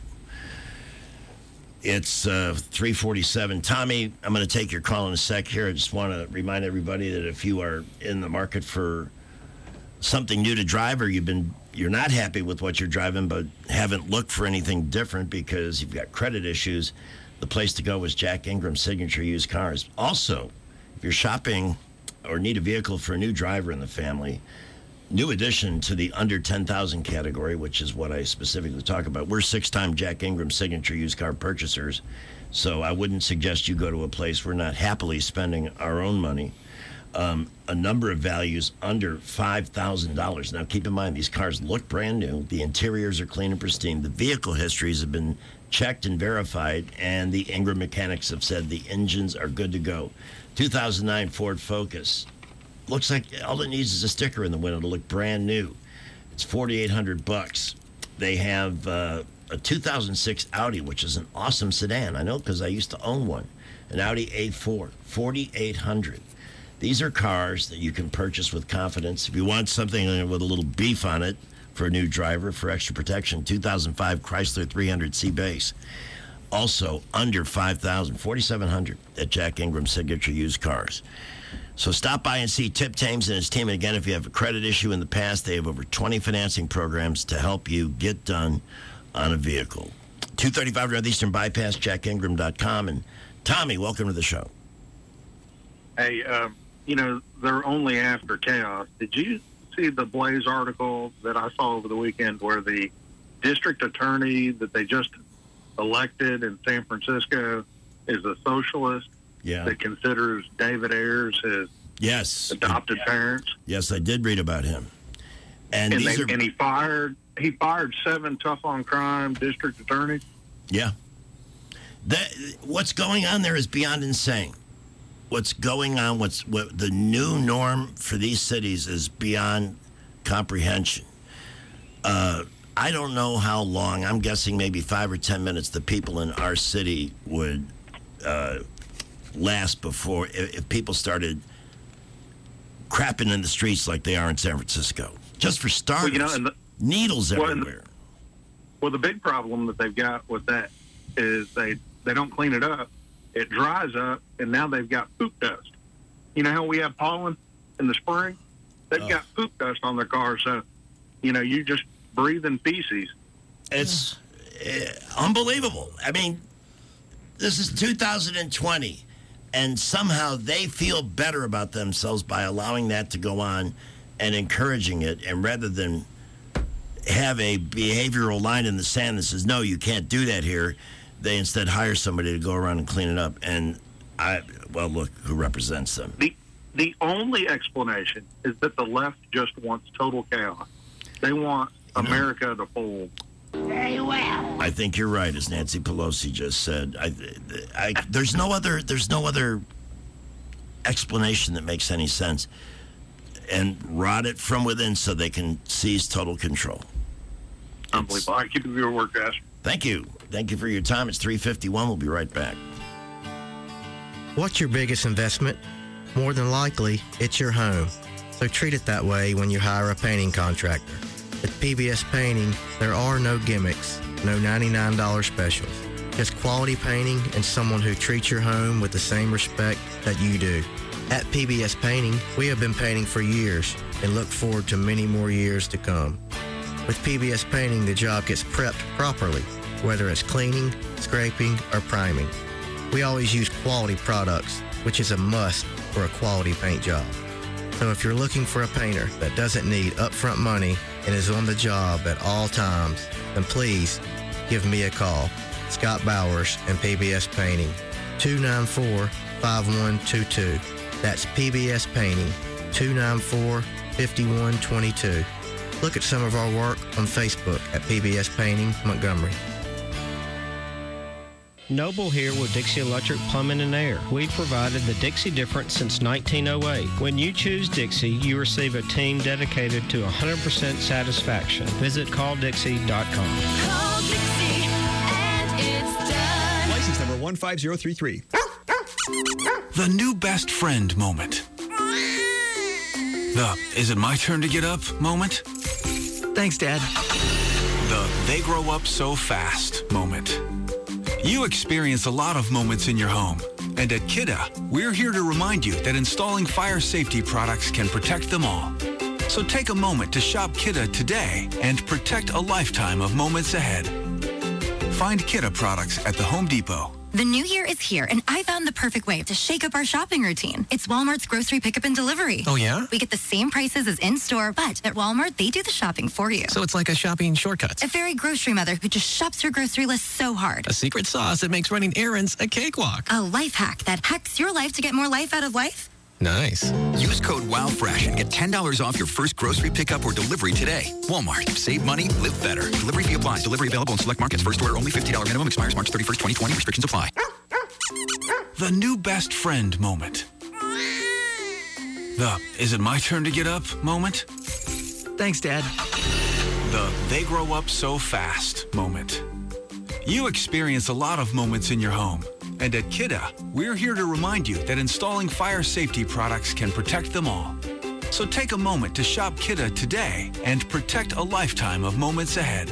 It's uh, three forty-seven. Tommy, I'm going to take your call in a sec here. I just want to remind everybody that if you are in the market for something new to drive, or you've been you're not happy with what you're driving but haven't looked for anything different because you've got credit issues, the place to go is Jack Ingram Signature Used Cars. Also, if you're shopping or need a vehicle for a new driver in the family, new addition to the under ten thousand category, which is what I specifically talk about. We're six-time Jack Ingram Signature Used Car purchasers, so I wouldn't suggest you go to a place we're not happily spending our own money. Um, a number of values under five thousand dollars. Now, keep in mind, these cars look brand new. The interiors are clean and pristine. The vehicle histories have been checked and verified, and the Ingram mechanics have said the engines are good to go. two thousand nine Ford Focus. Looks like all it needs is a sticker in the window to look brand new. It's forty-eight hundred bucks. They have uh, a two thousand six Audi, which is an awesome sedan. I know because I used to own one. An Audi A four, forty-eight hundred. These are cars that you can purchase with confidence. If you want something with a little beef on it for a new driver, for extra protection, two thousand five Chrysler three hundred C base. Also under five thousand, forty-seven hundred at Jack Ingram Signature Used Cars. So stop by and see Tip Thames and his team. And again, if you have a credit issue in the past, they have over twenty financing programs to help you get done on a vehicle. two thirty-five Northeastern Bypass, jack ingram dot com. And Tommy, welcome to the show. Hey, um, you know, they're only after chaos. Did you see the Blaze article that I saw over the weekend where the district attorney that they just elected in San Francisco is a socialist Yeah. that considers David Ayers his Yes. adopted parents? Yes, I did read about him. And, And, these they, are, and he fired he fired seven tough on crime district attorneys. yeah. That, what's going on there is beyond insane. What's going on, what's what the new norm for these cities is beyond comprehension. Uh, I don't know how long, I'm guessing maybe five or ten minutes, the people in our city would uh, last before, if, if people started crapping in the streets like they are in San Francisco. Just for starters, Well, you know, and the- needles Well, and the- everywhere. Well, the big problem that they've got with that is they they don't clean it up. It dries up, and now they've got poop dust. You know how we have pollen in the spring? They've Oh. got poop dust on their cars, so you know you just breathing feces. It's uh, unbelievable. I mean, this is two thousand twenty, and somehow they feel better about themselves by allowing that to go on and encouraging it, and rather than have a behavioral line in the sand that says, no, you can't do that here, they instead hire somebody to go around and clean it up. And I, well, look who represents them. The the only explanation is that the left just wants total chaos. They want America to fold. Very well. I think you're right, as Nancy Pelosi just said. I, I, there's no other. There's no other explanation that makes any sense. And rot it from within so they can seize total control. Unbelievable. All right, keep up your work, guys. Thank you. Thank you for your time. It's three fifty-one. We'll be right back. What's your biggest investment? More than likely, it's your home. So treat it that way when you hire a painting contractor. At P B S Painting, there are no gimmicks, no ninety-nine dollars specials. just quality painting and someone who treats your home with the same respect that you do. At P B S Painting, we have been painting for years and look forward to many more years to come. With P B S Painting, the job gets prepped properly, whether it's cleaning, scraping, or priming. We always use quality products, which is a must for a quality paint job. So if you're looking for a painter that doesn't need upfront money and is on the job at all times, then please give me a call. Scott Bowers and P B S Painting, two nine four, five one two two. That's P B S Painting, two nine four, five one two two. Look at some of our work on Facebook at P B S Painting Montgomery. Noble here with Dixie Electric Plumbing and Air. We've provided the Dixie difference since nineteen oh eight. When you choose Dixie, you receive a team dedicated to one hundred percent satisfaction. Visit call dixie dot com. Call Dixie and it's done. License number one five zero three three. The new best friend moment. The is it my turn to get up moment. Thanks, Dad. The they grow up so fast moment. You experience a lot of moments in your home. And at Kidde, we're here to remind you that installing fire safety products can protect them all. So take a moment to shop Kidde today and protect a lifetime of moments ahead. Find Kidde products at the Home Depot. The new year is here, and I found the perfect way to shake up our shopping routine. It's Walmart's grocery pickup and delivery. Oh, yeah? We get the same prices as in-store, but at Walmart, they do the shopping for you. So it's like a shopping shortcut. A very grocery mother who just shops her grocery list so hard. A secret sauce that makes running errands a cakewalk. A life hack that hacks your life to get more life out of life. Nice. Use code WOWFRESH and get ten dollars off your first grocery pickup or delivery today. Walmart. Save money, live better. Delivery fee applies. Delivery available in select markets. First order only fifty dollars minimum. Expires March thirty-first, twenty twenty. Restrictions apply. The new best friend moment. The is it my turn to get up moment. Thanks, Dad. The they grow up so fast moment. You experience a lot of moments in your home. And at Kidde, we're here to remind you that installing fire safety products can protect them all. So take a moment to shop Kidde today and protect a lifetime of moments ahead.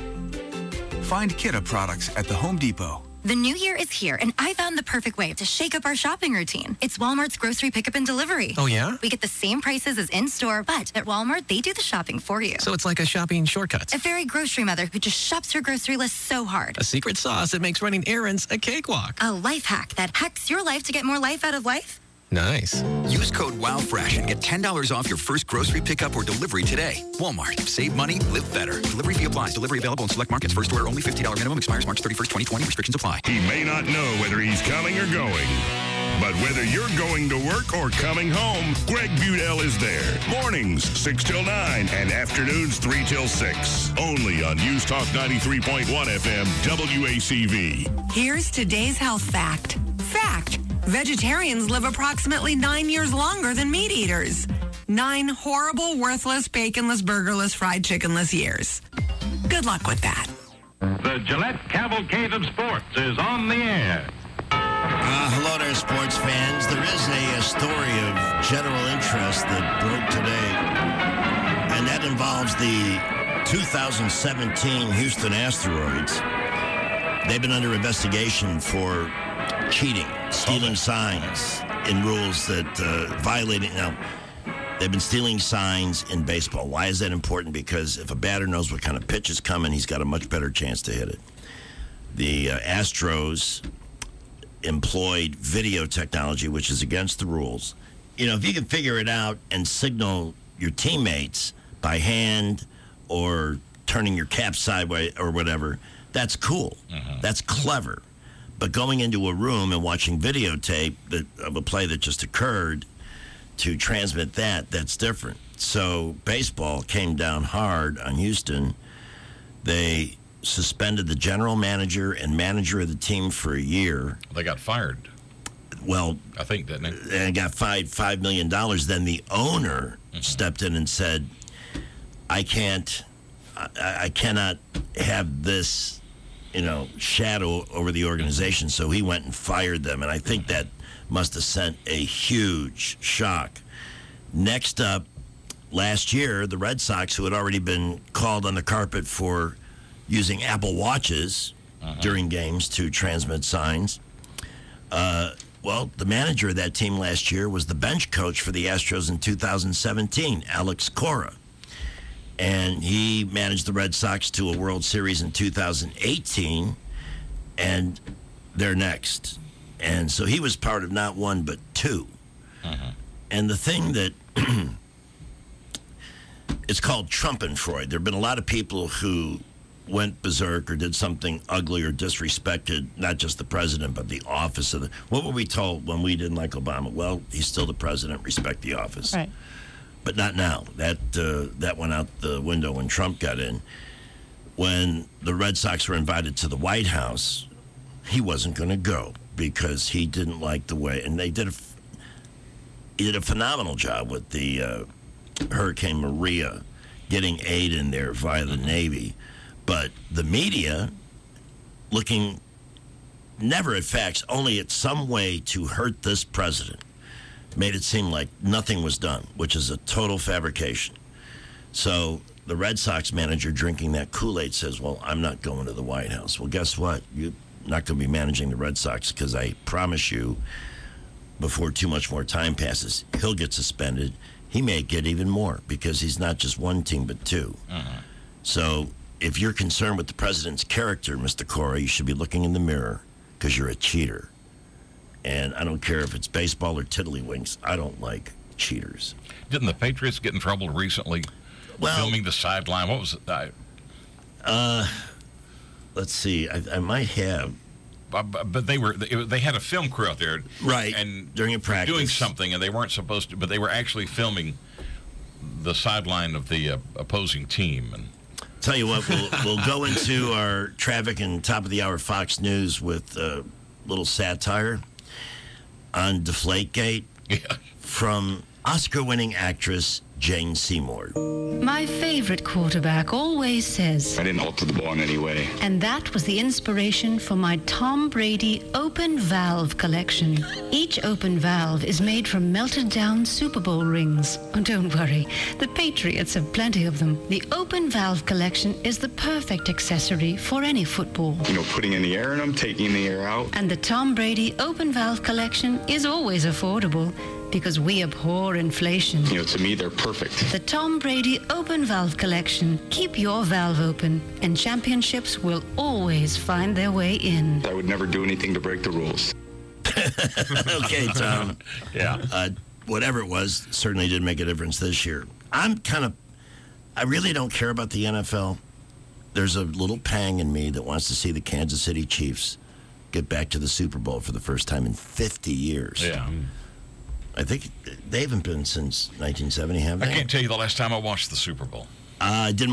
Find Kidde products at the Home Depot. The new year is here, and I found the perfect way to shake up our shopping routine. It's Walmart's grocery pickup and delivery. Oh, yeah? We get the same prices as in-store, but at Walmart, they do the shopping for you. So it's like a shopping shortcut. A very grocery mother who just shops her grocery list so hard. A secret sauce that makes running errands a cakewalk. A life hack that hacks your life to get more life out of life. Nice. Use code WOWFRESH and get ten dollars off your first grocery pickup or delivery today. Walmart. Save money, live better. Delivery fee applies. Delivery available in select markets. First order only fifty dollars minimum. Expires March thirty-first, twenty twenty. Restrictions apply. He may not know whether he's coming or going, but whether you're going to work or coming home, Greg Budell is there. Mornings, six till nine, and afternoons, three till six. Only on News Talk ninety-three point one F M, W A C V. Here's today's health fact. Fact. Vegetarians live approximately nine years longer than meat eaters. Nine horrible, worthless, baconless, burgerless, fried chickenless years. Good luck with that. The Gillette Cavalcade of Sports is on the air. Uh, hello there, sports fans. There is a, a story of general interest that broke today, and that involves the two thousand seventeen Houston Asteroids. They've been under investigation for cheating, stealing signs in rules that uh, violating. Now, they've been stealing signs in baseball. Why is that important? Because if a batter knows what kind of pitch is coming, he's got a much better chance to hit it. The uh, Astros employed video technology, which is against the rules. You know, if you can figure it out and signal your teammates by hand or turning your cap sideways or whatever, that's cool. Uh-huh. That's clever. But going into a room and watching videotape that, of a play that just occurred to transmit that, that's different. So baseball came down hard on Houston. They suspended the general manager and manager of the team for a year. They got fired. Well, I think, didn't they? And got fined five million dollars. Then the owner mm-hmm. stepped in and said, I can't, I, I cannot have this, you know, shadow over the organization. So he went and fired them. And I think that must have sent a huge shock. Next up, last year, the Red Sox, who had already been called on the carpet for using Apple Watches uh-huh. during games to transmit signs. Uh, well, the manager of that team last year was the bench coach for the Astros in two thousand seventeen, Alex Cora. And he managed the Red Sox to a World Series in two thousand eighteen, and they're next. And so he was part of not one, but two. Uh-huh. And the thing that, it's called Trumpenfreud. There have been a lot of people who went berserk or did something ugly or disrespected not just the president, but the office of the... What were we told when we didn't like Obama? Well, he's still the president, respect the office. Right. But not now. That uh, that went out the window when Trump got in. When the Red Sox were invited to the White House, he wasn't going to go because he didn't like the way... And they did a, he did a phenomenal job with the uh, Hurricane Maria, getting aid in there via the Navy. But the media, looking never at facts, only at some way to hurt this president, made it seem like nothing was done, which is a total fabrication. So the Red Sox manager drinking that Kool-Aid says, well, I'm not going to the White House. Well, guess what? You're not going to be managing the Red Sox because I promise you, before too much more time passes, he'll get suspended. He may get even more because he's not just one team but two. Uh-huh. So... if you're concerned with the president's character, Mister Cora, you should be looking in the mirror because you're a cheater. And I don't care if it's baseball or tiddlywinks. I don't like cheaters. Didn't the Patriots get in trouble recently well, filming the sideline? What was it? I, uh, let's see. I, I might have. But, but they were they had a film crew out there. Right, and during a practice. Doing something, and they weren't supposed to, but they were actually filming the sideline of the uh, opposing team. And tell you what, we'll, we'll go into our traffic and top of the hour Fox News with a little satire on Deflategate yeah. from Oscar-winning actress Jane Seymour. My favorite quarterback always says, I didn't alter the ball in any way. And that was the inspiration for my Tom Brady open valve collection. Each open valve is made from melted down Super Bowl rings. Oh, don't worry, the Patriots have plenty of them. The open valve collection is the perfect accessory for any football. You know, putting in the air in them, taking the air out. And the Tom Brady open valve collection is always affordable, because we abhor inflation. You know, to me, they're perfect. The Tom Brady Open Valve Collection. Keep your valve open, and championships will always find their way in. I would never do anything to break the rules. Okay, Tom. Yeah. Uh, whatever it was, certainly didn't make a difference this year. I'm kind of, I really don't care about the N F L. There's a little pang in me that wants to see the Kansas City Chiefs get back to the Super Bowl for the first time in fifty years. Yeah. I think they haven't been since nineteen seventy, have they? I can't tell you the last time I watched the Super Bowl. Uh, I didn't